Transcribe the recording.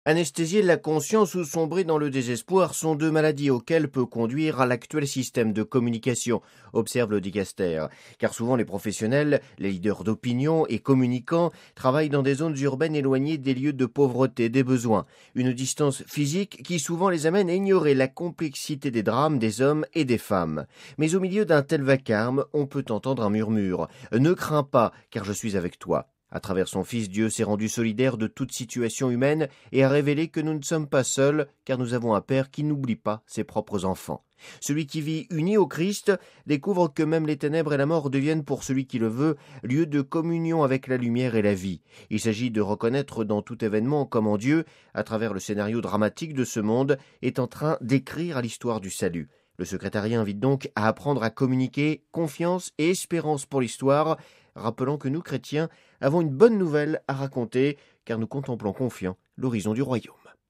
Anesthésier la conscience ou sombrer dans le désespoir sont deux maladies auxquelles peut conduire l'actuel système de communication, observe le dicaster. Car souvent les professionnels, les leaders d'opinion et communicants travaillent dans des zones urbaines éloignées des lieux de pauvreté, des besoins. Une distance physique qui souvent les amène à ignorer la complexité des drames des hommes et des femmes. Mais au milieu d'un tel vacarme, on peut entendre un murmure. Ne crains pas, car je suis avec toi. À travers son Fils, Dieu s'est rendu solidaire de toute situation humaine et a révélé que nous ne sommes pas seuls, car nous avons un Père qui n'oublie pas ses propres enfants. Celui qui vit uni au Christ découvre que même les ténèbres et la mort deviennent pour celui qui le veut lieu de communion avec la lumière et la vie. Il s'agit de reconnaître dans tout événement comment Dieu, à travers le scénario dramatique de ce monde, est en train d'écrire l'histoire du salut. Le secrétariat invite donc à apprendre à communiquer confiance et espérance pour l'histoire, rappelant que nous, chrétiens, avons une bonne nouvelle à raconter, car nous contemplons confiants l'horizon du royaume.